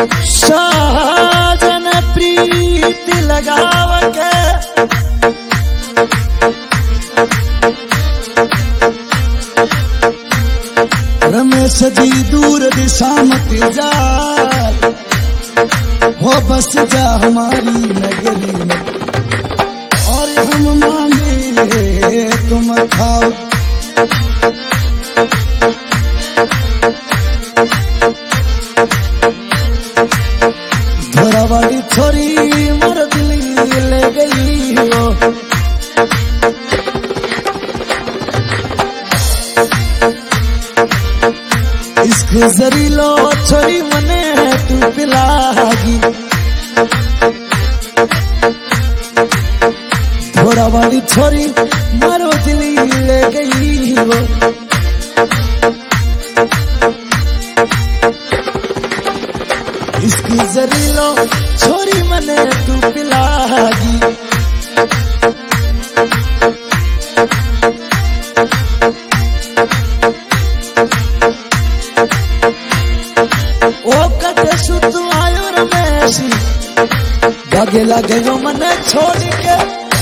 साजन प्रीति लगाव के रमेश जी दूर दिशा मत जा, हो बस जा हमारी नगरी में, और हम मांगे तुम खाओ। धोरावाड़ी छोरी मर दिल्ली ले गई हो, इसके जरीलो छोरी मने तू पिलागी। धोरावाड़ी छोरी मारो दिल्ली ले गई हो, इसकी जरीलो छोरी मने तू पिलागी। ओ कटे शुद्ध आयो रमेशी, भागे लागे वो मने छोड़ के,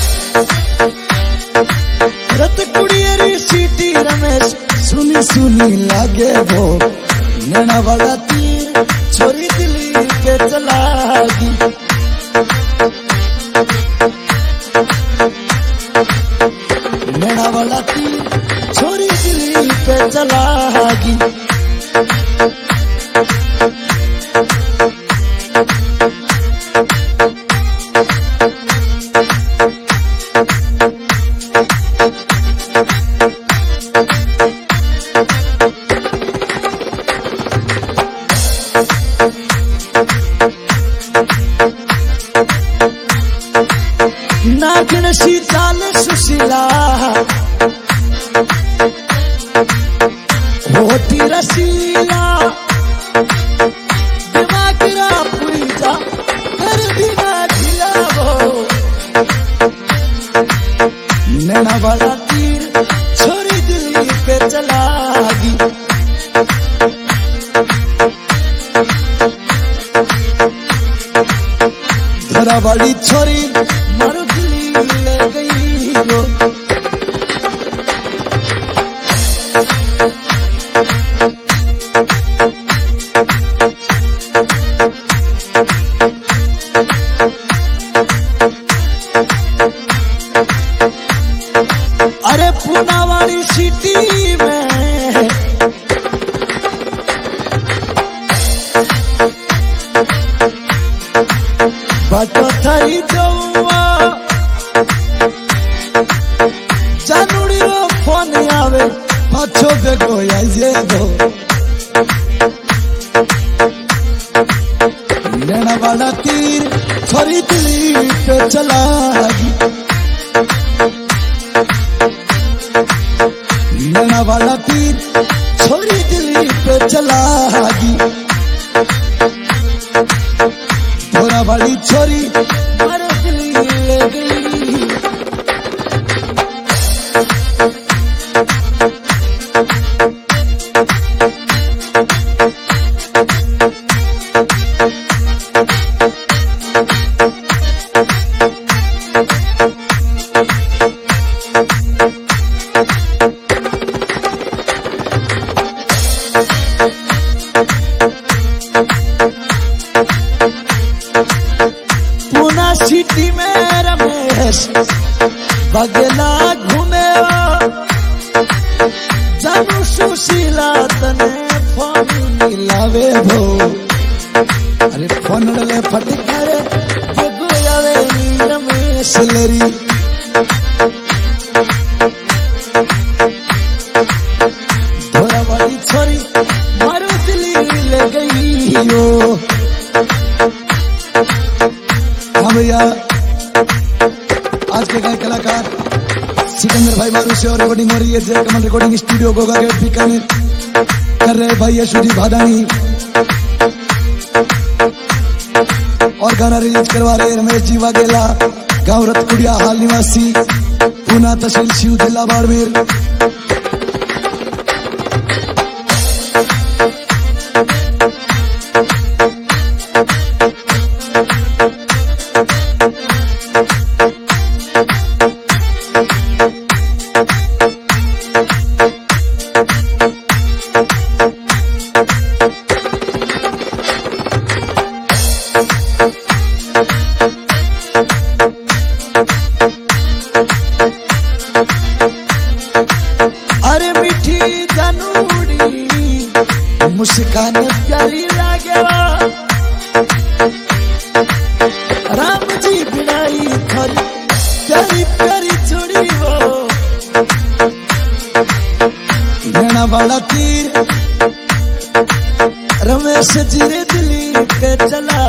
रत कुड़ियरी सीटी रमेश सुनी सुनी लागे वो, नैना वाला तीर छोरी दिल्ली पे चलागी। नैना वाला तीर छोरी दिल्ली पे चलागी। नागिन सी चाल सुशीला, होती रसीला, दिमागिरा पूजा हर दिना खिलावो। नैना वाला तीर छोरी दिल्ली पे चलागी। धोरावाड़ी छोरी मारो दिल्ली ले गई हो, अरे पूना वाली सिटी में बाटो थाई जौआ, जानुड़ी रो फोन आवे पाछो देखो आइजे दो। नैना वाला तीर छोरी दिल्ली पे चलागी। नैना वाला तीर छोरी दिल्ली पे चलागी। धोरावाड़ी छोरी मारो दिल्ली ले गई। पूना सिटी में रमेश बगेला घूमे, जानू सुशीला तने फोन मिलावे भो। अरे फोन ले फटकारे देखो आवे रमेश लरी। धोरावाड़ी छोरी मारो दिल्ली ले गई हो। हाँ भैया, आज के गायक कलाकार सिकंदर भाई मारू से और रिकॉर्डिंग हो रही है Jai Kamal recording studio Goga gate Bikaner. कर रहे भाई यशुजी भादानी और गाना रिलीज करवा रहे रमेश जी वाघेला, गांव रतकुड़िया, हाल निवासी, पूना तहसील शिव, जिला बाड़मेर। प्यारी प्यारी छोड़ी वो नैना वाला तीर रमेश जी रे दिल्ली पे चला